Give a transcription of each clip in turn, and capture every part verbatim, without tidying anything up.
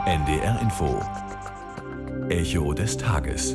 N D R Info. Echo des Tages.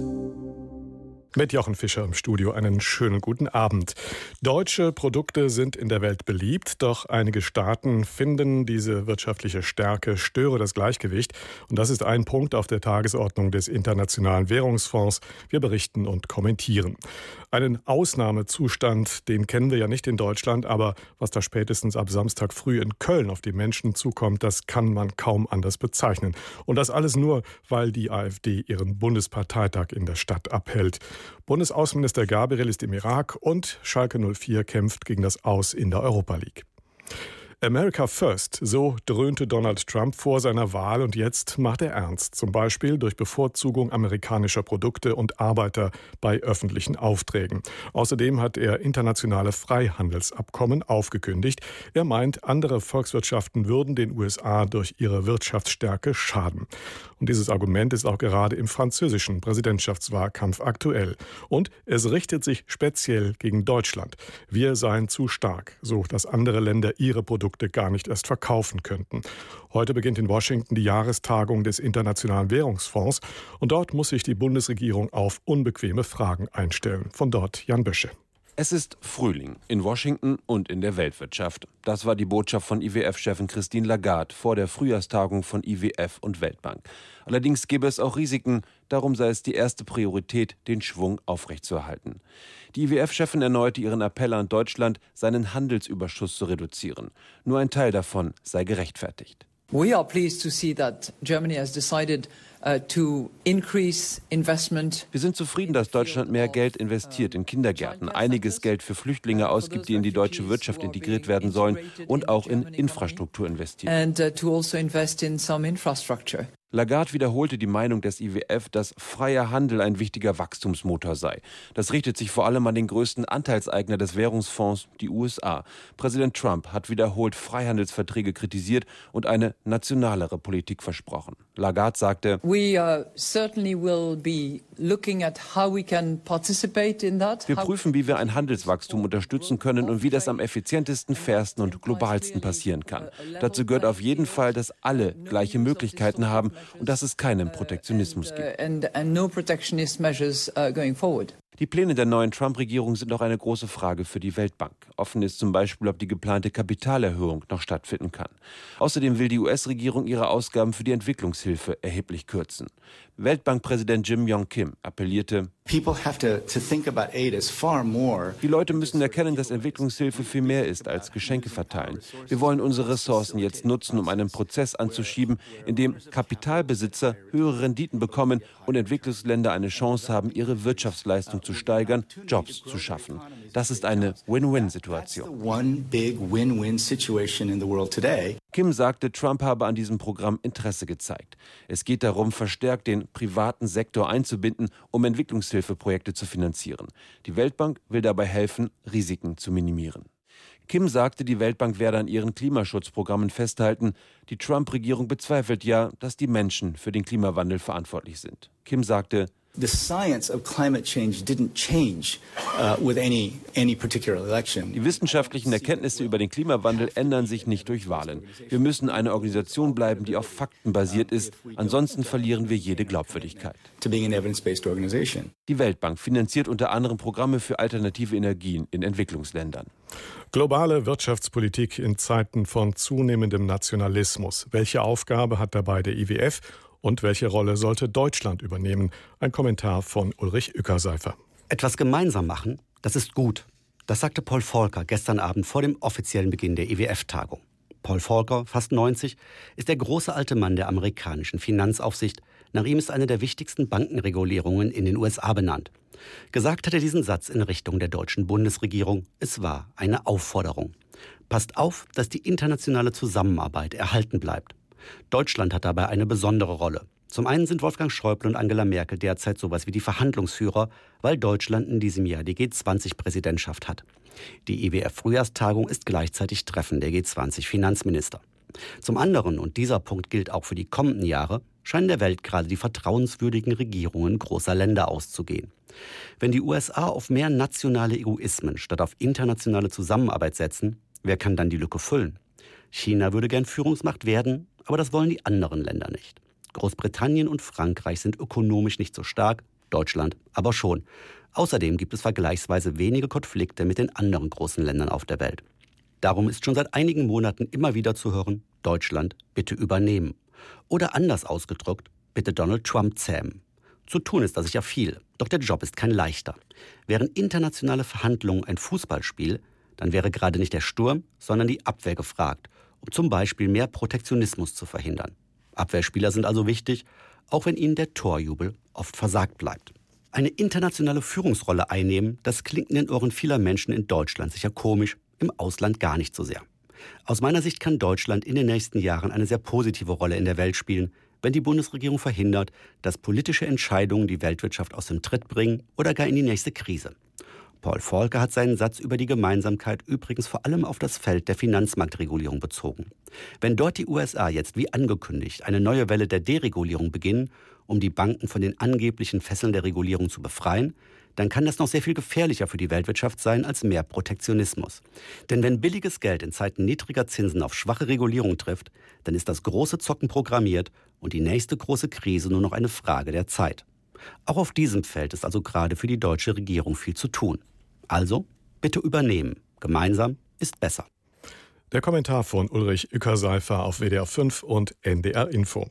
Mit Jochen Fischer im Studio einen schönen guten Abend. Deutsche Produkte sind in der Welt beliebt, doch einige Staaten finden, diese wirtschaftliche Stärke störe das Gleichgewicht. Und das ist ein Punkt auf der Tagesordnung des Internationalen Währungsfonds. Wir berichten und kommentieren. Einen Ausnahmezustand, den kennen wir ja nicht in Deutschland, aber was da spätestens ab Samstag früh in Köln auf die Menschen zukommt, das kann man kaum anders bezeichnen. Und das alles nur, weil die AfD ihren Bundesparteitag in der Stadt abhält. Bundesaußenminister Gabriel ist im Irak und Schalke null vier kämpft gegen das Aus in der Europa League. America First, so dröhnte Donald Trump vor seiner Wahl und jetzt macht er ernst. Zum Beispiel durch Bevorzugung amerikanischer Produkte und Arbeiter bei öffentlichen Aufträgen. Außerdem hat er internationale Freihandelsabkommen aufgekündigt. Er meint, andere Volkswirtschaften würden den U S A durch ihre Wirtschaftsstärke schaden. Und dieses Argument ist auch gerade im französischen Präsidentschaftswahlkampf aktuell. Und es richtet sich speziell gegen Deutschland. Wir seien zu stark, so dass andere Länder ihre Produkte gar nicht erst verkaufen könnten. Heute beginnt in Washington die Jahrestagung des Internationalen Währungsfonds und dort muss sich die Bundesregierung auf unbequeme Fragen einstellen. Von dort Jan Bösche. Es ist Frühling in Washington und in der Weltwirtschaft. Das war die Botschaft von I W F-Chefin Christine Lagarde vor der Frühjahrstagung von I W F und Weltbank. Allerdings gäbe es auch Risiken, darum sei es die erste Priorität, den Schwung aufrechtzuerhalten. Die I W F-Chefin erneuerte ihren Appell an Deutschland, seinen Handelsüberschuss zu reduzieren. Nur ein Teil davon sei gerechtfertigt. We are pleased to see that Germany has decided uh, to increase investment. Wir sind zufrieden, dass Deutschland mehr Geld investiert in Kindergärten, einiges Geld für Flüchtlinge ausgibt, die in die deutsche Wirtschaft integriert werden sollen und auch in Infrastruktur investiert. And uh, to also invest in some infrastructure. Lagarde wiederholte die Meinung des I W F, dass freier Handel ein wichtiger Wachstumsmotor sei. Das richtet sich vor allem an den größten Anteilseigner des Währungsfonds, die U S A. Präsident Trump hat wiederholt Freihandelsverträge kritisiert und eine nationalere Politik versprochen. Lagarde sagte, We uh, certainly will be looking at how we can participate in that. Wir prüfen, wie wir ein Handelswachstum unterstützen können und wie das am effizientesten, fairsten und globalsten passieren kann. Dazu gehört auf jeden Fall, dass alle gleiche Möglichkeiten haben und dass es keinen Protektionismus gibt. Die Pläne der neuen Trump-Regierung sind auch eine große Frage für die Weltbank. Offen ist zum Beispiel, ob die geplante Kapitalerhöhung noch stattfinden kann. Außerdem will die U S-Regierung ihre Ausgaben für die Entwicklungshilfe erheblich kürzen. Weltbankpräsident Jim Yong Kim appellierte, die Leute müssen erkennen, dass Entwicklungshilfe viel mehr ist als Geschenke verteilen. Wir wollen unsere Ressourcen jetzt nutzen, um einen Prozess anzuschieben, in dem Kapitalbesitzer höhere Renditen bekommen und Entwicklungsländer eine Chance haben, ihre Wirtschaftsleistung zu steigern, Jobs zu schaffen. Das ist eine Win-Win-Situation. Kim sagte, Trump habe an diesem Programm Interesse gezeigt. Es geht darum, verstärkt den privaten Sektor einzubinden, um Entwicklungshilfeprojekte zu finanzieren. Die Weltbank will dabei helfen, Risiken zu minimieren. Kim sagte, die Weltbank werde an ihren Klimaschutzprogrammen festhalten. Die Trump-Regierung bezweifelt ja, dass die Menschen für den Klimawandel verantwortlich sind. Kim sagte, The science of climate change didn't change uh, with any, any particular election. Die wissenschaftlichen Erkenntnisse über den Klimawandel ändern sich nicht durch Wahlen. Wir müssen eine Organisation bleiben, die auf Fakten basiert ist. Ansonsten verlieren wir jede Glaubwürdigkeit. To being an evidence-based organization. Die Weltbank finanziert unter anderem Programme für alternative Energien in Entwicklungsländern. Globale Wirtschaftspolitik in Zeiten von zunehmendem Nationalismus. Welche Aufgabe hat dabei der I W F? Und welche Rolle sollte Deutschland übernehmen? Ein Kommentar von Ulrich Ueckerseifer. Etwas gemeinsam machen, das ist gut. Das sagte Paul Volcker gestern Abend vor dem offiziellen Beginn der I W F-Tagung. Paul Volcker, fast neunzig, ist der große alte Mann der amerikanischen Finanzaufsicht. Nach ihm ist eine der wichtigsten Bankenregulierungen in den U S A benannt. Gesagt hat er diesen Satz in Richtung der deutschen Bundesregierung. Es war eine Aufforderung. Passt auf, dass die internationale Zusammenarbeit erhalten bleibt. Deutschland hat dabei eine besondere Rolle. Zum einen sind Wolfgang Schäuble und Angela Merkel derzeit sowas wie die Verhandlungsführer, weil Deutschland in diesem Jahr die G zwanzig Präsidentschaft hat. Die I W F-Frühjahrstagung ist gleichzeitig Treffen der G zwanzig Finanzminister. Zum anderen, und dieser Punkt gilt auch für die kommenden Jahre, scheinen der Welt gerade die vertrauenswürdigen Regierungen großer Länder auszugehen. Wenn die U S A auf mehr nationale Egoismen statt auf internationale Zusammenarbeit setzen, wer kann dann die Lücke füllen? China würde gern Führungsmacht werden, aber das wollen die anderen Länder nicht. Großbritannien und Frankreich sind ökonomisch nicht so stark, Deutschland aber schon. Außerdem gibt es vergleichsweise wenige Konflikte mit den anderen großen Ländern auf der Welt. Darum ist schon seit einigen Monaten immer wieder zu hören, Deutschland bitte übernehmen. Oder anders ausgedrückt, bitte Donald Trump zähmen. Zu tun ist da sicher viel, doch der Job ist kein leichter. Wären internationale Verhandlungen ein Fußballspiel, dann wäre gerade nicht der Sturm, sondern die Abwehr gefragt, um zum Beispiel mehr Protektionismus zu verhindern. Abwehrspieler sind also wichtig, auch wenn ihnen der Torjubel oft versagt bleibt. Eine internationale Führungsrolle einnehmen, das klingt in den Ohren vieler Menschen in Deutschland sicher komisch, im Ausland gar nicht so sehr. Aus meiner Sicht kann Deutschland in den nächsten Jahren eine sehr positive Rolle in der Welt spielen, wenn die Bundesregierung verhindert, dass politische Entscheidungen die Weltwirtschaft aus dem Tritt bringen oder gar in die nächste Krise. Paul Volcker hat seinen Satz über die Gemeinsamkeit übrigens vor allem auf das Feld der Finanzmarktregulierung bezogen. Wenn dort die U S A jetzt wie angekündigt eine neue Welle der Deregulierung beginnen, um die Banken von den angeblichen Fesseln der Regulierung zu befreien, dann kann das noch sehr viel gefährlicher für die Weltwirtschaft sein als mehr Protektionismus. Denn wenn billiges Geld in Zeiten niedriger Zinsen auf schwache Regulierung trifft, dann ist das große Zocken programmiert und die nächste große Krise nur noch eine Frage der Zeit. Auch auf diesem Feld ist also gerade für die deutsche Regierung viel zu tun. Also, bitte übernehmen. Gemeinsam ist besser. Der Kommentar von Ulrich Uecker-Seifer auf W D R fünf und N D R Info.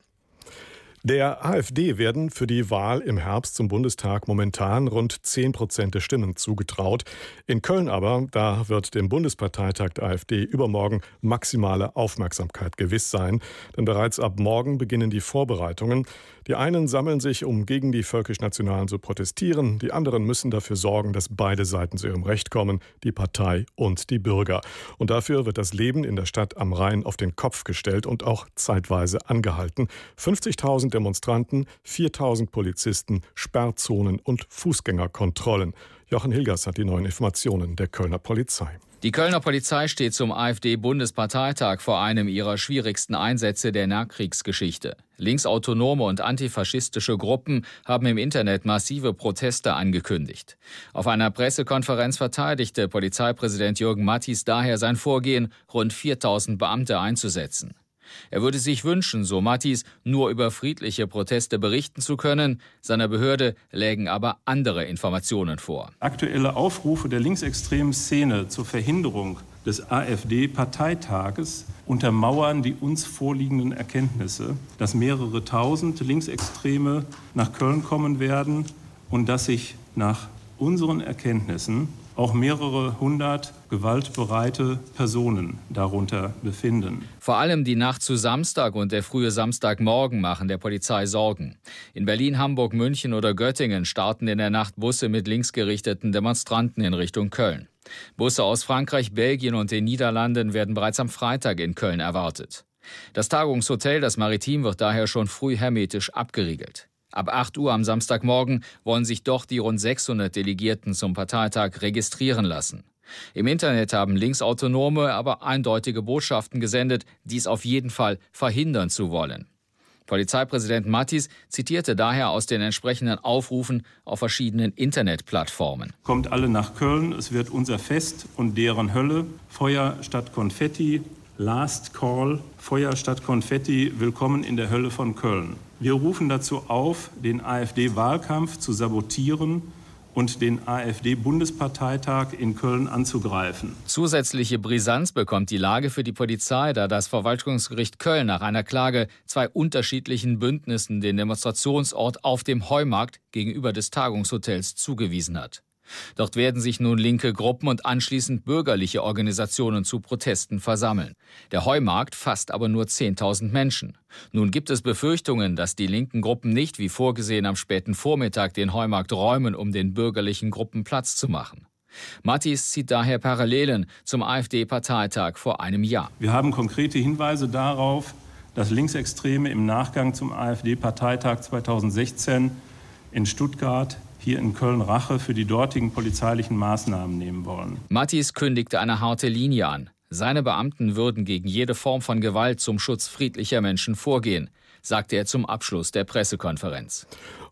Der AfD werden für die Wahl im Herbst zum Bundestag momentan rund zehn Prozent der Stimmen zugetraut. In Köln aber, da wird dem Bundesparteitag der AfD übermorgen maximale Aufmerksamkeit gewiss sein. Denn bereits ab morgen beginnen die Vorbereitungen. Die einen sammeln sich, um gegen die Völkisch-Nationalen zu protestieren. Die anderen müssen dafür sorgen, dass beide Seiten zu ihrem Recht kommen, die Partei und die Bürger. Und dafür wird das Leben in der Stadt am Rhein auf den Kopf gestellt und auch zeitweise angehalten. fünfzigtausend Demonstranten, viertausend Polizisten, Sperrzonen und Fußgängerkontrollen. Jochen Hilgers hat die neuen Informationen der Kölner Polizei. Die Kölner Polizei steht zum AfD-Bundesparteitag vor einem ihrer schwierigsten Einsätze der Nachkriegsgeschichte. Linksautonome und antifaschistische Gruppen haben im Internet massive Proteste angekündigt. Auf einer Pressekonferenz verteidigte Polizeipräsident Jürgen Mattis daher sein Vorgehen, rund viertausend Beamte einzusetzen. Er würde sich wünschen, so Mattis, nur über friedliche Proteste berichten zu können. Seiner Behörde lägen aber andere Informationen vor. Aktuelle Aufrufe der linksextremen Szene zur Verhinderung des AfD-Parteitages untermauern die uns vorliegenden Erkenntnisse, dass mehrere tausend Linksextreme nach Köln kommen werden und dass sich nach unseren Erkenntnissen auch mehrere hundert gewaltbereite Personen darunter befinden. Vor allem die Nacht zu Samstag und der frühe Samstagmorgen machen der Polizei Sorgen. In Berlin, Hamburg, München oder Göttingen starten in der Nacht Busse mit linksgerichteten Demonstranten in Richtung Köln. Busse aus Frankreich, Belgien und den Niederlanden werden bereits am Freitag in Köln erwartet. Das Tagungshotel, das Maritim, wird daher schon früh hermetisch abgeriegelt. Ab acht Uhr am Samstagmorgen wollen sich doch die rund sechshundert Delegierten zum Parteitag registrieren lassen. Im Internet haben Linksautonome aber eindeutige Botschaften gesendet, dies auf jeden Fall verhindern zu wollen. Polizeipräsident Mattis zitierte daher aus den entsprechenden Aufrufen auf verschiedenen Internetplattformen. Kommt alle nach Köln, es wird unser Fest und deren Hölle. Feuer statt Konfetti, Last Call, Feuer statt Konfetti, willkommen in der Hölle von Köln. Wir rufen dazu auf, den AfD-Wahlkampf zu sabotieren und den AfD-Bundesparteitag in Köln anzugreifen. Zusätzliche Brisanz bekommt die Lage für die Polizei, da das Verwaltungsgericht Köln nach einer Klage zwei unterschiedlichen Bündnissen den Demonstrationsort auf dem Heumarkt gegenüber des Tagungshotels zugewiesen hat. Dort werden sich nun linke Gruppen und anschließend bürgerliche Organisationen zu Protesten versammeln. Der Heumarkt fasst aber nur zehntausend Menschen. Nun gibt es Befürchtungen, dass die linken Gruppen nicht wie vorgesehen am späten Vormittag den Heumarkt räumen, um den bürgerlichen Gruppen Platz zu machen. Mattis zieht daher Parallelen zum AfD-Parteitag vor einem Jahr. Wir haben konkrete Hinweise darauf, dass Linksextreme im Nachgang zum AfD-Parteitag zweitausendsechzehn in Stuttgart hier in Köln Rache für die dortigen polizeilichen Maßnahmen nehmen wollen. Mattis kündigte eine harte Linie an. Seine Beamten würden gegen jede Form von Gewalt zum Schutz friedlicher Menschen vorgehen, sagte er zum Abschluss der Pressekonferenz.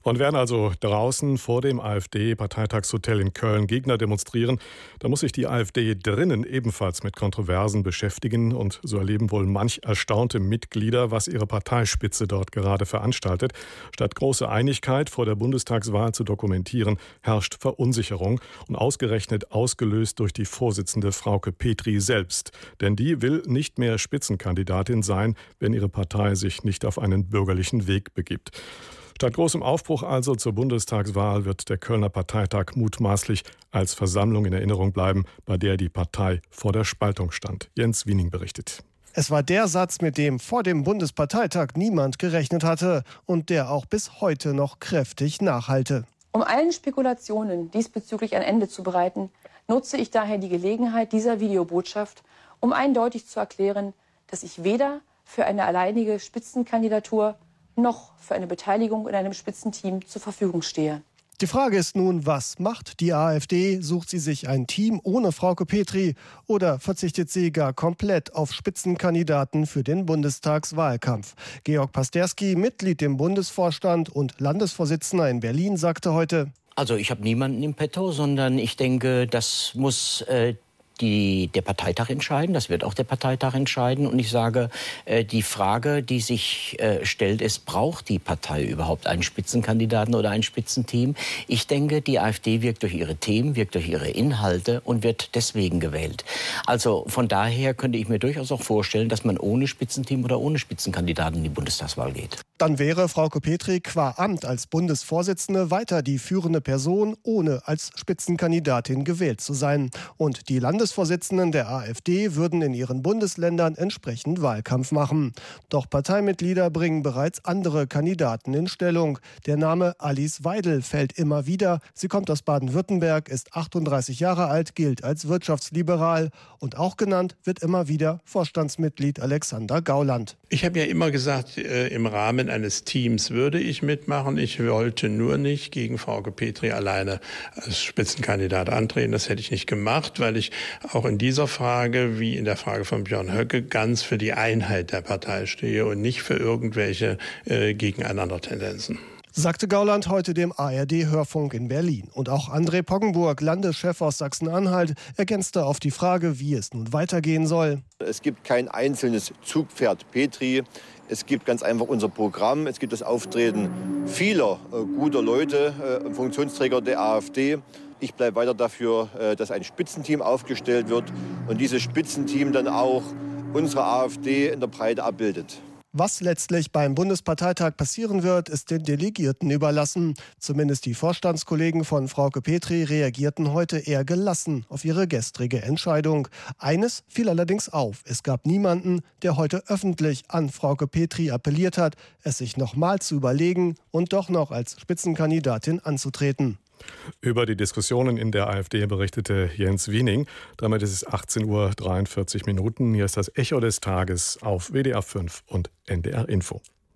Und während also draußen vor dem AfD-Parteitagshotel in Köln Gegner demonstrieren, da muss sich die AfD drinnen ebenfalls mit Kontroversen beschäftigen. Und so erleben wohl manch erstaunte Mitglieder, was ihre Parteispitze dort gerade veranstaltet. Statt große Einigkeit vor der Bundestagswahl zu dokumentieren, herrscht Verunsicherung. Und ausgerechnet ausgelöst durch die Vorsitzende Frauke Petry selbst. Denn die will nicht mehr Spitzenkandidatin sein, wenn ihre Partei sich nicht auf einen bürgerlichen Weg begibt. Statt großem Aufbruch also zur Bundestagswahl wird der Kölner Parteitag mutmaßlich als Versammlung in Erinnerung bleiben, bei der die Partei vor der Spaltung stand. Jens Wiening berichtet. Es war der Satz, mit dem vor dem Bundesparteitag niemand gerechnet hatte und der auch bis heute noch kräftig nachhalte. Um allen Spekulationen diesbezüglich ein Ende zu bereiten, nutze ich daher die Gelegenheit dieser Videobotschaft, um eindeutig zu erklären, dass ich weder für eine alleinige Spitzenkandidatur noch für eine Beteiligung in einem Spitzenteam zur Verfügung stehe. Die Frage ist nun, was macht die AfD? Sucht sie sich ein Team ohne Frauke Petry oder verzichtet sie gar komplett auf Spitzenkandidaten für den Bundestagswahlkampf? Georg Pasterski, Mitglied im Bundesvorstand und Landesvorsitzender in Berlin, sagte heute: Also ich habe niemanden im Petto, sondern ich denke, das muss äh, Die, der Parteitag entscheiden, das wird auch der Parteitag entscheiden. Und ich sage, äh, die Frage, die sich äh, stellt, ist, braucht die Partei überhaupt einen Spitzenkandidaten oder ein Spitzenteam? Ich denke, die AfD wirkt durch ihre Themen, wirkt durch ihre Inhalte und wird deswegen gewählt. Also von daher könnte ich mir durchaus auch vorstellen, dass man ohne Spitzenteam oder ohne Spitzenkandidaten in die Bundestagswahl geht. Dann wäre Frauke Petry qua Amt als Bundesvorsitzende weiter die führende Person, ohne als Spitzenkandidatin gewählt zu sein. Und die Landesvorsitzenden der AfD würden in ihren Bundesländern entsprechend Wahlkampf machen. Doch Parteimitglieder bringen bereits andere Kandidaten in Stellung. Der Name Alice Weidel fällt immer wieder. Sie kommt aus Baden-Württemberg, ist achtunddreißig Jahre alt, gilt als wirtschaftsliberal. Und auch genannt wird immer wieder Vorstandsmitglied Alexander Gauland. Ich habe ja immer gesagt, äh, im Rahmen eines Teams würde ich mitmachen. Ich wollte nur nicht gegen Frauke Petry alleine als Spitzenkandidat antreten. Das hätte ich nicht gemacht, weil ich auch in dieser Frage, wie in der Frage von Björn Höcke, ganz für die Einheit der Partei stehe und nicht für irgendwelche äh, Gegeneinander-Tendenzen. Sagte Gauland heute dem A R D-Hörfunk in Berlin. Und auch André Poggenburg, Landeschef aus Sachsen-Anhalt, ergänzte auf die Frage, wie es nun weitergehen soll. Es gibt kein einzelnes Zugpferd Petry. Es gibt ganz einfach unser Programm. Es gibt das Auftreten vieler äh, guter Leute, äh, Funktionsträger der AfD. Ich bleibe weiter dafür, äh, dass ein Spitzenteam aufgestellt wird und dieses Spitzenteam dann auch unsere AfD in der Breite abbildet. Was letztlich beim Bundesparteitag passieren wird, ist den Delegierten überlassen. Zumindest die Vorstandskollegen von Frauke Petry reagierten heute eher gelassen auf ihre gestrige Entscheidung. Eines fiel allerdings auf. Es gab niemanden, der heute öffentlich an Frauke Petry appelliert hat, es sich nochmal zu überlegen und doch noch als Spitzenkandidatin anzutreten. Über die Diskussionen in der AfD berichtete Jens Wiening. Damit ist es achtzehn Uhr dreiundvierzig Minuten. Hier ist das Echo des Tages auf W D R fünf und N D R Info.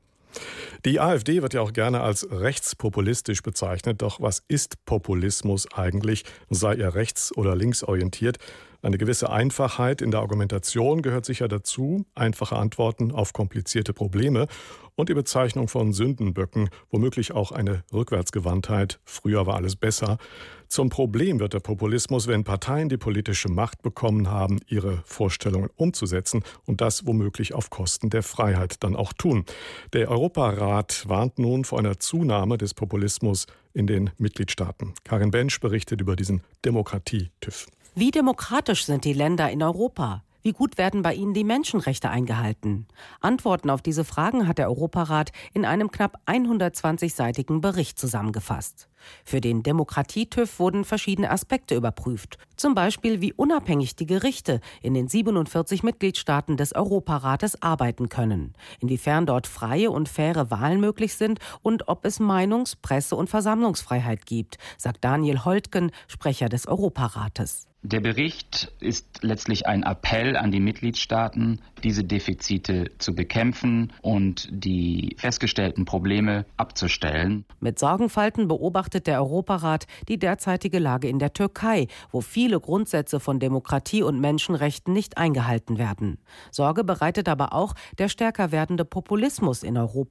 Die AfD wird ja auch gerne als rechtspopulistisch bezeichnet. Doch was ist Populismus eigentlich? Sei er rechts- oder linksorientiert? Eine gewisse Einfachheit in der Argumentation gehört sicher dazu, einfache Antworten auf komplizierte Probleme und die Bezeichnung von Sündenböcken, womöglich auch eine Rückwärtsgewandtheit, früher war alles besser. Zum Problem wird der Populismus, wenn Parteien die politische Macht bekommen haben, ihre Vorstellungen umzusetzen und das womöglich auf Kosten der Freiheit dann auch tun. Der Europarat warnt nun vor einer Zunahme des Populismus in den Mitgliedstaaten. Karin Bensch berichtet über diesen Demokratie-TÜV. Wie demokratisch sind die Länder in Europa? Wie gut werden bei ihnen die Menschenrechte eingehalten? Antworten auf diese Fragen hat der Europarat in einem knapp hundertzwanzig-seitigen Bericht zusammengefasst. Für den Demokratie-TÜV wurden verschiedene Aspekte überprüft. Zum Beispiel, wie unabhängig die Gerichte in den siebenundvierzig Mitgliedstaaten des Europarates arbeiten können, inwiefern dort freie und faire Wahlen möglich sind und ob es Meinungs-, Presse- und Versammlungsfreiheit gibt, sagt Daniel Holtgen, Sprecher des Europarates. Der Bericht ist letztlich ein Appell an die Mitgliedstaaten, diese Defizite zu bekämpfen und die festgestellten Probleme abzustellen. Mit Sorgenfalten beobachtet der Europarat die derzeitige Lage in der Türkei, wo viele Grundsätze von Demokratie und Menschenrechten nicht eingehalten werden. Sorge bereitet aber auch der stärker werdende Populismus in Europa.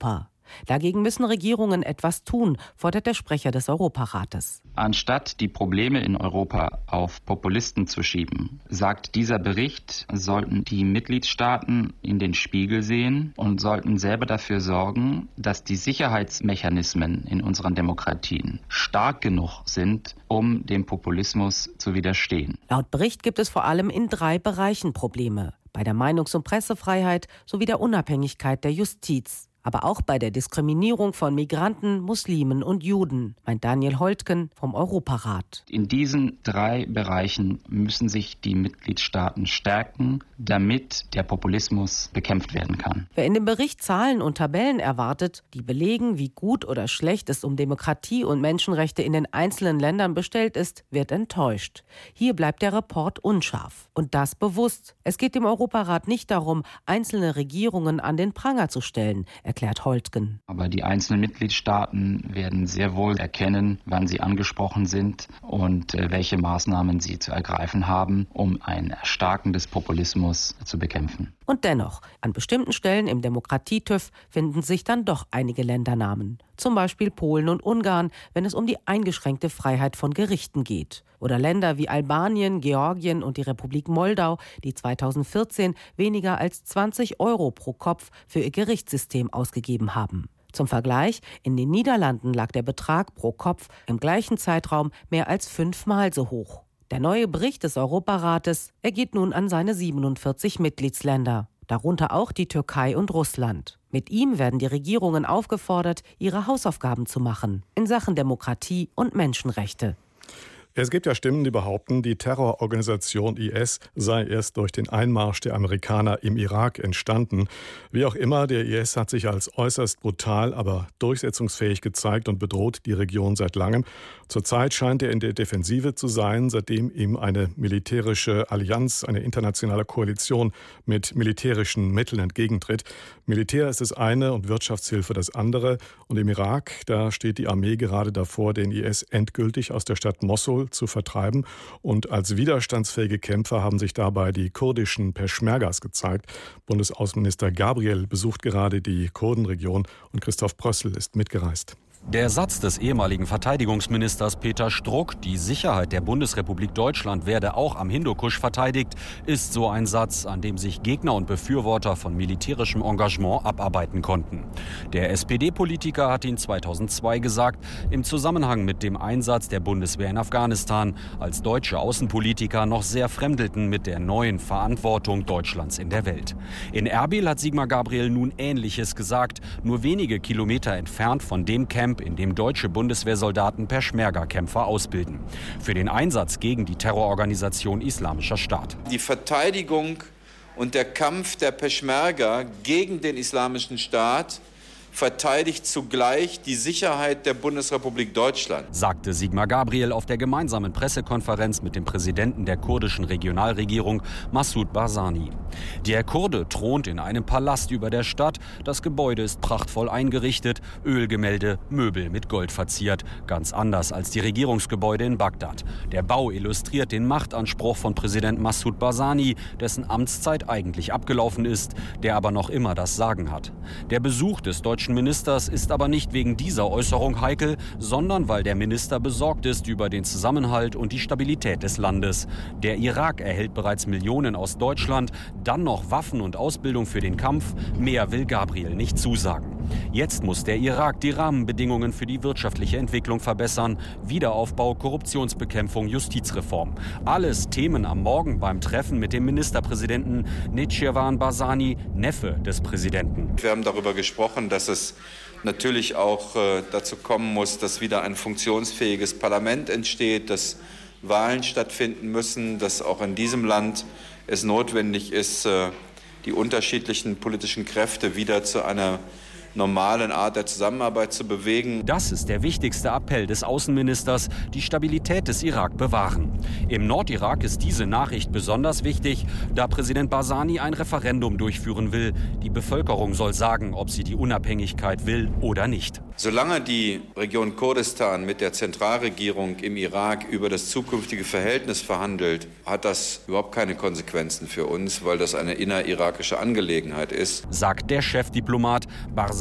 Dagegen müssen Regierungen etwas tun, fordert der Sprecher des Europarates. Anstatt die Probleme in Europa auf Populisten zu schieben, sagt dieser Bericht, sollten die Mitgliedstaaten in den Spiegel sehen und sollten selber dafür sorgen, dass die Sicherheitsmechanismen in unseren Demokratien stark genug sind, um dem Populismus zu widerstehen. Laut Bericht gibt es vor allem in drei Bereichen Probleme: bei der Meinungs- und Pressefreiheit sowie der Unabhängigkeit der Justiz. Aber auch bei der Diskriminierung von Migranten, Muslimen und Juden, meint Daniel Holtgen vom Europarat. In diesen drei Bereichen müssen sich die Mitgliedstaaten stärken, damit der Populismus bekämpft werden kann. Wer in dem Bericht Zahlen und Tabellen erwartet, die belegen, wie gut oder schlecht es um Demokratie und Menschenrechte in den einzelnen Ländern bestellt ist, wird enttäuscht. Hier bleibt der Report unscharf. Und das bewusst. Es geht dem Europarat nicht darum, einzelne Regierungen an den Pranger zu stellen, erklärt Holtgen. Aber die einzelnen Mitgliedstaaten werden sehr wohl erkennen, wann sie angesprochen sind und äh, welche Maßnahmen sie zu ergreifen haben, um ein Erstarken des Populismus zu bekämpfen. Und dennoch, an bestimmten Stellen im Demokratie-TÜV finden sich dann doch einige Ländernamen. Zum Beispiel Polen und Ungarn, wenn es um die eingeschränkte Freiheit von Gerichten geht. Oder Länder wie Albanien, Georgien und die Republik Moldau, die zweitausendvierzehn weniger als zwanzig Euro pro Kopf für ihr Gerichtssystem ausgegeben haben. Zum Vergleich, in den Niederlanden lag der Betrag pro Kopf im gleichen Zeitraum mehr als fünfmal so hoch. Der neue Bericht des Europarates, er geht nun an seine siebenundvierzig Mitgliedsländer, darunter auch die Türkei und Russland. Mit ihm werden die Regierungen aufgefordert, ihre Hausaufgaben zu machen in Sachen Demokratie und Menschenrechte. Es gibt ja Stimmen, die behaupten, die Terrororganisation I S sei erst durch den Einmarsch der Amerikaner im Irak entstanden. Wie auch immer, der I S hat sich als äußerst brutal, aber durchsetzungsfähig gezeigt und bedroht die Region seit langem. Zurzeit scheint er in der Defensive zu sein, seitdem ihm eine militärische Allianz, eine internationale Koalition mit militärischen Mitteln entgegentritt. Militär ist das eine und Wirtschaftshilfe das andere. Und im Irak, da steht die Armee gerade davor, den I S endgültig aus der Stadt Mosul zu vertreiben. Und als widerstandsfähige Kämpfer haben sich dabei die kurdischen Peschmergas gezeigt. Bundesaußenminister Gabriel besucht gerade die Kurdenregion und Christoph Prössl ist mitgereist. Der Satz des ehemaligen Verteidigungsministers Peter Struck, die Sicherheit der Bundesrepublik Deutschland werde auch am Hindukusch verteidigt, ist so ein Satz, an dem sich Gegner und Befürworter von militärischem Engagement abarbeiten konnten. Der S P D-Politiker hat ihn zweitausendzwei gesagt, im Zusammenhang mit dem Einsatz der Bundeswehr in Afghanistan, als deutsche Außenpolitiker noch sehr fremdelten mit der neuen Verantwortung Deutschlands in der Welt. In Erbil hat Sigmar Gabriel nun Ähnliches gesagt, nur wenige Kilometer entfernt von dem Camp, in dem deutsche Bundeswehrsoldaten Peschmerga-Kämpfer ausbilden. Für den Einsatz gegen die Terrororganisation Islamischer Staat. Die Verteidigung und der Kampf der Peschmerga gegen den Islamischen Staat verteidigt zugleich die Sicherheit der Bundesrepublik Deutschland, sagte Sigmar Gabriel auf der gemeinsamen Pressekonferenz mit dem Präsidenten der kurdischen Regionalregierung Massoud Barzani. Der Kurde thront in einem Palast über der Stadt. Das Gebäude ist prachtvoll eingerichtet, Ölgemälde, Möbel mit Gold verziert, ganz anders als die Regierungsgebäude in Bagdad. Der Bau illustriert den Machtanspruch von Präsident Massoud Barzani, dessen Amtszeit eigentlich abgelaufen ist, der aber noch immer das Sagen hat. Der Besuch des deutschen Ministers ist aber nicht wegen dieser Äußerung heikel, sondern weil der Minister besorgt ist über den Zusammenhalt und die Stabilität des Landes. Der Irak erhält bereits Millionen aus Deutschland, dann noch Waffen und Ausbildung für den Kampf. Mehr will Gabriel nicht zusagen. Jetzt muss der Irak die Rahmenbedingungen für die wirtschaftliche Entwicklung verbessern. Wiederaufbau, Korruptionsbekämpfung, Justizreform. Alles Themen am Morgen beim Treffen mit dem Ministerpräsidenten Nechirvan Barzani, Neffe des Präsidenten. Wir haben darüber gesprochen, dass es natürlich auch äh, dazu kommen muss, dass wieder ein funktionsfähiges Parlament entsteht, dass Wahlen stattfinden müssen, dass auch in diesem Land es notwendig ist, äh, die unterschiedlichen politischen Kräfte wieder zu einer normalen Art der Zusammenarbeit zu bewegen. Das ist der wichtigste Appell des Außenministers, die Stabilität des Irak bewahren. Im Nordirak ist diese Nachricht besonders wichtig, da Präsident Barzani ein Referendum durchführen will. Die Bevölkerung soll sagen, ob sie die Unabhängigkeit will oder nicht. Solange die Region Kurdistan mit der Zentralregierung im Irak über das zukünftige Verhältnis verhandelt, hat das überhaupt keine Konsequenzen für uns, weil das eine innerirakische Angelegenheit ist, sagt der Chefdiplomat. Barzani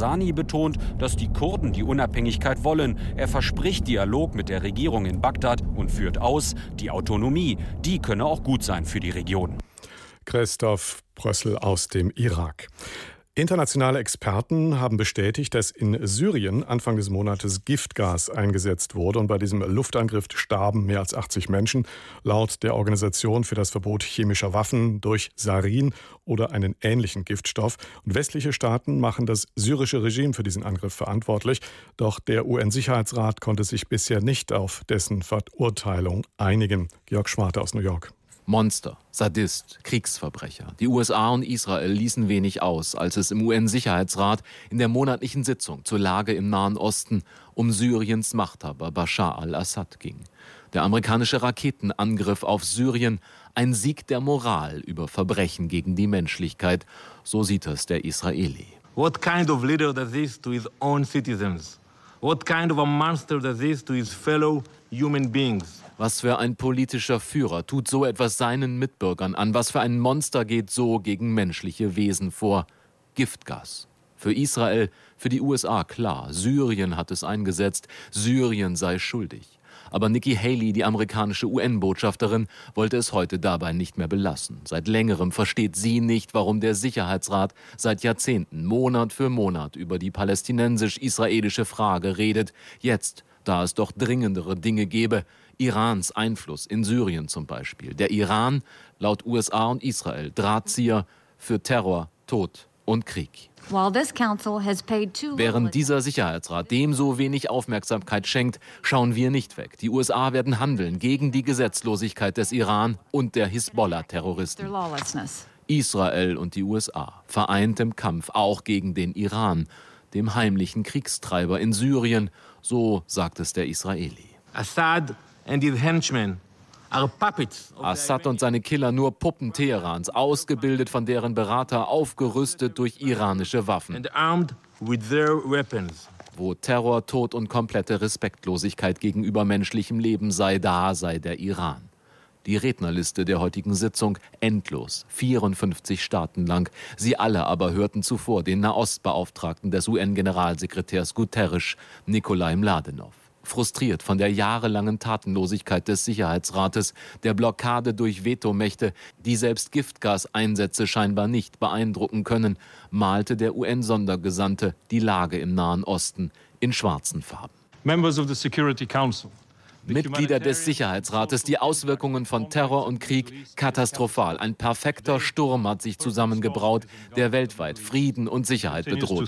Barzani betont, dass die Kurden die Unabhängigkeit wollen. Er verspricht Dialog mit der Regierung in Bagdad und führt aus, die Autonomie, die könne auch gut sein für die Region. Christoph Brössel aus dem Irak. Internationale Experten haben bestätigt, dass in Syrien Anfang des Monates Giftgas eingesetzt wurde. Und bei diesem Luftangriff starben mehr als achtzig Menschen. Laut der Organisation für das Verbot chemischer Waffen durch Sarin oder einen ähnlichen Giftstoff. Und westliche Staaten machen das syrische Regime für diesen Angriff verantwortlich. Doch der U N-Sicherheitsrat konnte sich bisher nicht auf dessen Verurteilung einigen. Georg Schwarte aus New York. Monster, Sadist, Kriegsverbrecher. Die U S A und Israel ließen wenig aus, als es im U N-Sicherheitsrat in der monatlichen Sitzung zur Lage im Nahen Osten um Syriens Machthaber Bashar al-Assad ging. Der amerikanische Raketenangriff auf Syrien, ein Sieg der Moral über Verbrechen gegen die Menschlichkeit, so sieht es der Israeli. What kind of leader does this to his own citizens? What kind of a monster does this to his fellow human beings? Was für ein politischer Führer tut so etwas seinen Mitbürgern an? Was für ein Monster geht so gegen menschliche Wesen vor? Giftgas. Für Israel, für die U S A klar. Syrien hat es eingesetzt. Syrien sei schuldig. Aber Nikki Haley, die amerikanische U N-Botschafterin, wollte es heute dabei nicht mehr belassen. Seit längerem versteht sie nicht, warum der Sicherheitsrat seit Jahrzehnten Monat für Monat über die palästinensisch-israelische Frage redet. Jetzt, da es doch dringendere Dinge gäbe, Irans Einfluss in Syrien zum Beispiel. Der Iran, laut U S A und Israel, Drahtzieher für Terror, Tod und Krieg. Während dieser Sicherheitsrat dem so wenig Aufmerksamkeit schenkt, schauen wir nicht weg. Die U S A werden handeln gegen die Gesetzlosigkeit des Iran und der Hisbollah-Terroristen. Israel und die U S A vereint im Kampf auch gegen den Iran, dem heimlichen Kriegstreiber in Syrien, so sagt es der Israeli. Assad and his henchmen are puppets. Assad und seine Killer nur Puppen Teherans, ausgebildet von deren Berater, aufgerüstet durch iranische Waffen. And armed with their weapons. Wo Terror, Tod und komplette Respektlosigkeit gegenüber menschlichem Leben sei, da sei der Iran. Die Rednerliste der heutigen Sitzung endlos, vierundfünfzig Staaten lang. Sie alle aber hörten zuvor den Nahostbeauftragten des U N-Generalsekretärs Guterres, Nikolai Mladenov. Frustriert von der jahrelangen Tatenlosigkeit des Sicherheitsrates, der Blockade durch Vetomächte, die selbst Giftgaseinsätze scheinbar nicht beeindrucken können, malte der U N-Sondergesandte die Lage im Nahen Osten in schwarzen Farben. Members of the Security Council. Mitglieder des Sicherheitsrates, die Auswirkungen von Terror und Krieg katastrophal. Ein perfekter Sturm hat sich zusammengebraut, der weltweit Frieden und Sicherheit bedroht.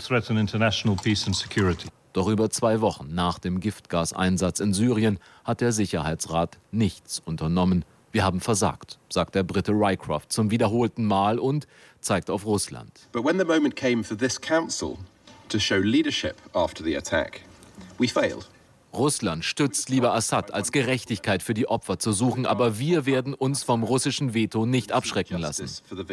Doch über zwei Wochen nach dem Giftgaseinsatz in Syrien hat der Sicherheitsrat nichts unternommen. Wir haben versagt, sagt der Brite Rycroft zum wiederholten Mal und zeigt auf Russland. But when the moment came for this council to show leadership after the attack, we failed. Russland stützt lieber Assad, als Gerechtigkeit für die Opfer zu suchen. Aber wir werden uns vom russischen Veto nicht abschrecken lassen.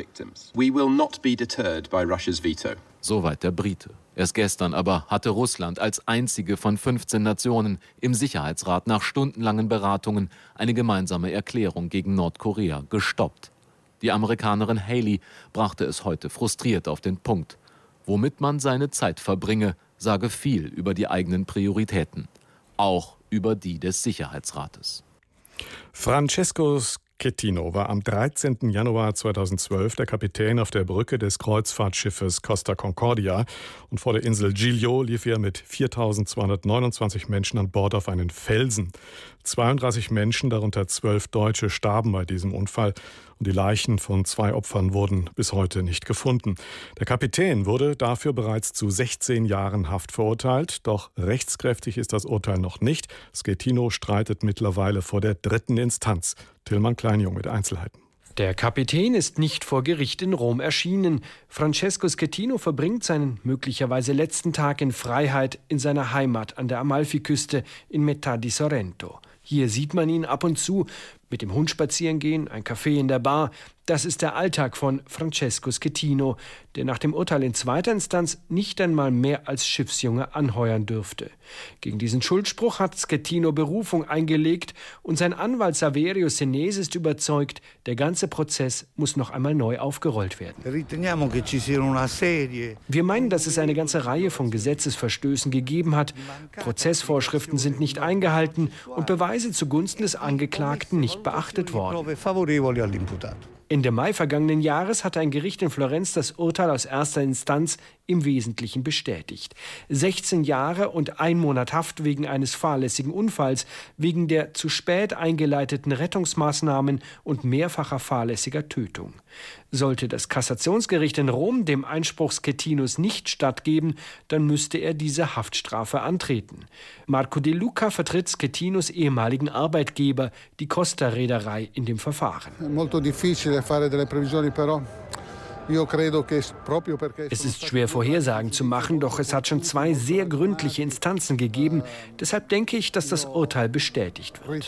Soweit der Brite. Erst gestern aber hatte Russland als einzige von fünfzehn Nationen im Sicherheitsrat nach stundenlangen Beratungen eine gemeinsame Erklärung gegen Nordkorea gestoppt. Die Amerikanerin Haley brachte es heute frustriert auf den Punkt. Womit man seine Zeit verbringe, sage viel über die eigenen Prioritäten. Auch über die des Sicherheitsrates. Francesco Schettino war am dreizehnten Januar zweitausendzwölf der Kapitän auf der Brücke des Kreuzfahrtschiffes Costa Concordia. Und vor der Insel Giglio lief er mit viertausendzweihundertneunundzwanzig Menschen an Bord auf einen Felsen. zweiunddreißig Menschen, darunter zwölf Deutsche, starben bei diesem Unfall. Und die Leichen von zwei Opfern wurden bis heute nicht gefunden. Der Kapitän wurde dafür bereits zu sechzehn Jahren Haft verurteilt. Doch rechtskräftig ist das Urteil noch nicht. Schettino streitet mittlerweile vor der dritten Instanz. Tillmann Kleinjung mit Einzelheiten. Der Kapitän ist nicht vor Gericht in Rom erschienen. Francesco Schettino verbringt seinen möglicherweise letzten Tag in Freiheit in seiner Heimat an der Amalfiküste in Metà di Sorrento. Hier sieht man ihn ab und zu mit dem Hund spazieren gehen, ein Café in der Bar. Das ist der Alltag von Francesco Schettino, der nach dem Urteil in zweiter Instanz nicht einmal mehr als Schiffsjunge anheuern dürfte. Gegen diesen Schuldspruch hat Schettino Berufung eingelegt und sein Anwalt Saverio Senese ist überzeugt, der ganze Prozess muss noch einmal neu aufgerollt werden. Wir meinen, dass es eine ganze Reihe von Gesetzesverstößen gegeben hat. Prozessvorschriften sind nicht eingehalten und Beweise zugunsten des Angeklagten nicht beachtet worden. Ende Mai vergangenen Jahres hatte ein Gericht in Florenz das Urteil aus erster Instanz im Wesentlichen bestätigt. sechzehn Jahre und ein Monat Haft wegen eines fahrlässigen Unfalls, wegen der zu spät eingeleiteten Rettungsmaßnahmen und mehrfacher fahrlässiger Tötung. Sollte das Kassationsgericht in Rom dem Einspruch Schettinos nicht stattgeben, dann müsste er diese Haftstrafe antreten. Marco De Luca vertritt Schettinos ehemaligen Arbeitgeber, die Costa-Reederei, in dem Verfahren. Es ist schwer Vorhersagen zu machen, doch es hat schon zwei sehr gründliche Instanzen gegeben. Deshalb denke ich, dass das Urteil bestätigt wird.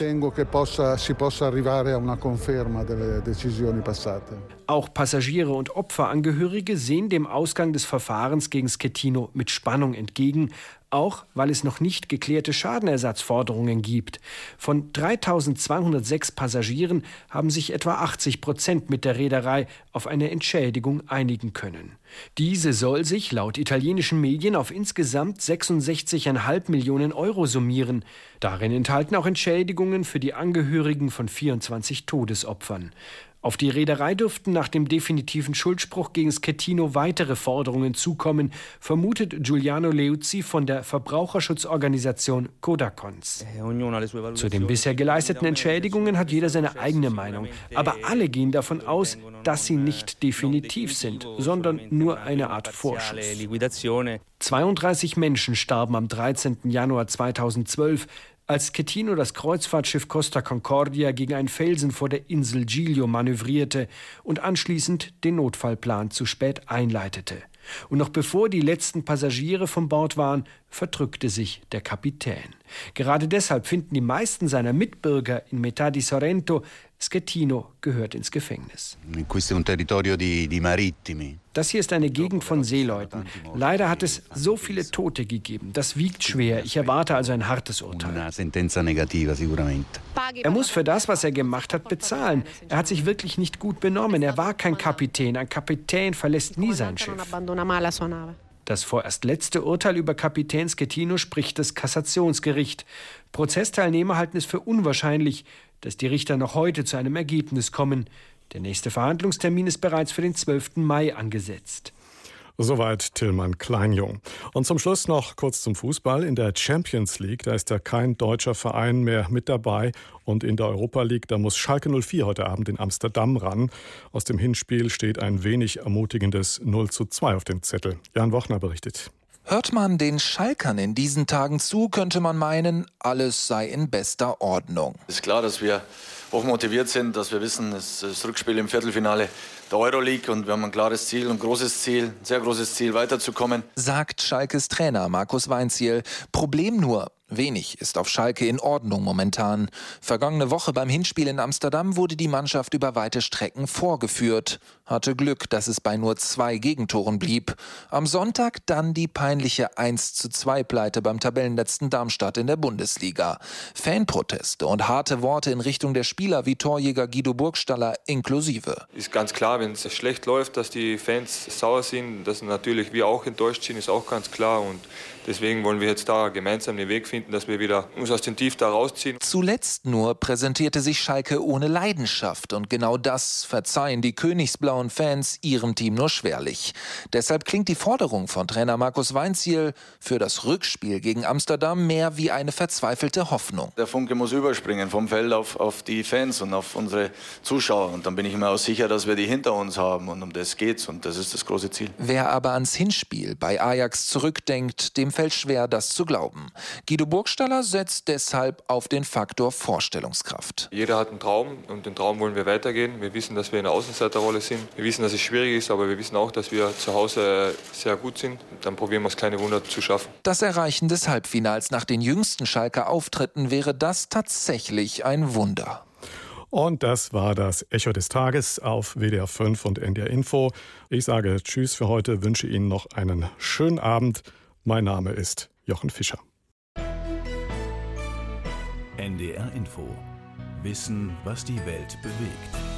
Auch Passagiere und Opferangehörige sehen dem Ausgang des Verfahrens gegen Schettino mit Spannung entgegen, auch weil es noch nicht geklärte Schadenersatzforderungen gibt. Von dreitausendzweihundertsechs Passagieren haben sich etwa achtzig Prozent mit der Reederei auf eine Entschädigung einigen können. Diese soll sich laut italienischen Medien auf insgesamt sechsundsechzig Komma fünf Millionen Euro summieren. Darin enthalten auch Entschädigungen für die Angehörigen von vierundzwanzig Todesopfern. Auf die Reederei dürften nach dem definitiven Schuldspruch gegen Schettino weitere Forderungen zukommen, vermutet Giuliano Leuzzi von der Verbraucherschutzorganisation Codacons. Zu den bisher geleisteten Entschädigungen hat jeder seine eigene Meinung. Aber alle gehen davon aus, dass sie nicht definitiv sind, sondern nur eine Art Vorschuss. zweiunddreißig Menschen starben am dreizehnten Januar zweitausendzwölf, als Schettino das Kreuzfahrtschiff Costa Concordia gegen einen Felsen vor der Insel Giglio manövrierte und anschließend den Notfallplan zu spät einleitete. Und noch bevor die letzten Passagiere von Bord waren, verdrückte sich der Kapitän. Gerade deshalb finden die meisten seiner Mitbürger in Metà di Sorrento, Schettino gehört ins Gefängnis. Das hier ist eine Gegend von Seeleuten. Leider hat es so viele Tote gegeben. Das wiegt schwer. Ich erwarte also ein hartes Urteil. Er muss für das, was er gemacht hat, bezahlen. Er hat sich wirklich nicht gut benommen. Er war kein Kapitän. Ein Kapitän verlässt nie sein Schiff. Das vorerst letzte Urteil über Kapitän Schettino spricht das Kassationsgericht. Prozessteilnehmer halten es für unwahrscheinlich, dass die Richter noch heute zu einem Ergebnis kommen. Der nächste Verhandlungstermin ist bereits für den zwölften Mai angesetzt. Soweit Tillmann Kleinjung. Und zum Schluss noch kurz zum Fußball. In der Champions League, da ist ja kein deutscher Verein mehr mit dabei. Und in der Europa League, da muss Schalke null vier heute Abend in Amsterdam ran. Aus dem Hinspiel steht ein wenig ermutigendes null zu zwei auf dem Zettel. Jan Wochner berichtet. Hört man den Schalkern in diesen Tagen zu, könnte man meinen, alles sei in bester Ordnung. Es ist klar, dass wir hochmotiviert sind, dass wir wissen, es ist das Rückspiel im Viertelfinale der Euroleague und wir haben ein klares Ziel, ein großes Ziel, ein sehr großes Ziel, weiterzukommen. Sagt Schalkes Trainer Markus Weinzierl. Problem nur, wenig ist auf Schalke in Ordnung momentan. Vergangene Woche beim Hinspiel in Amsterdam wurde die Mannschaft über weite Strecken vorgeführt. Hatte Glück, dass es bei nur zwei Gegentoren blieb. Am Sonntag dann die peinliche eins zu zwei Pleite beim Tabellenletzten Darmstadt in der Bundesliga. Fanproteste und harte Worte in Richtung der Spieler wie Torjäger Guido Burgstaller inklusive. Ist ganz klar, wenn es schlecht läuft, dass die Fans sauer sind, dass natürlich wir auch enttäuscht sind, ist auch ganz klar. Und deswegen wollen wir jetzt da gemeinsam den Weg finden, dass wir wieder uns aus dem Tief da rausziehen. Zuletzt nur präsentierte sich Schalke ohne Leidenschaft. Und genau das verzeihen die königsblauen Fans ihrem Team nur schwerlich. Deshalb klingt die Forderung von Trainer Markus Weinzierl für das Rückspiel gegen Amsterdam mehr wie eine verzweifelte Hoffnung. Der Funke muss überspringen vom Feld auf, auf die Fans und auf unsere Zuschauer. Und dann bin ich mir auch sicher, dass wir die hinter uns haben. Und um das geht's. Und das ist das große Ziel. Wer aber ans Hinspiel bei Ajax zurückdenkt, dem fällt schwer, das zu glauben. Guido Burgstaller setzt deshalb auf den Faktor Vorstellungskraft. Jeder hat einen Traum und den Traum wollen wir weitergehen. Wir wissen, dass wir in der Außenseiterrolle sind. Wir wissen, dass es schwierig ist, aber wir wissen auch, dass wir zu Hause sehr gut sind. Dann probieren wir es, kleine Wunder zu schaffen. Das Erreichen des Halbfinals nach den jüngsten Schalker Auftritten wäre das tatsächlich ein Wunder. Und das war das Echo des Tages auf W D R fünf und N D R Info. Ich sage Tschüss für heute, wünsche Ihnen noch einen schönen Abend. Mein Name ist Jochen Fischer. N D R Info. Wissen, was die Welt bewegt.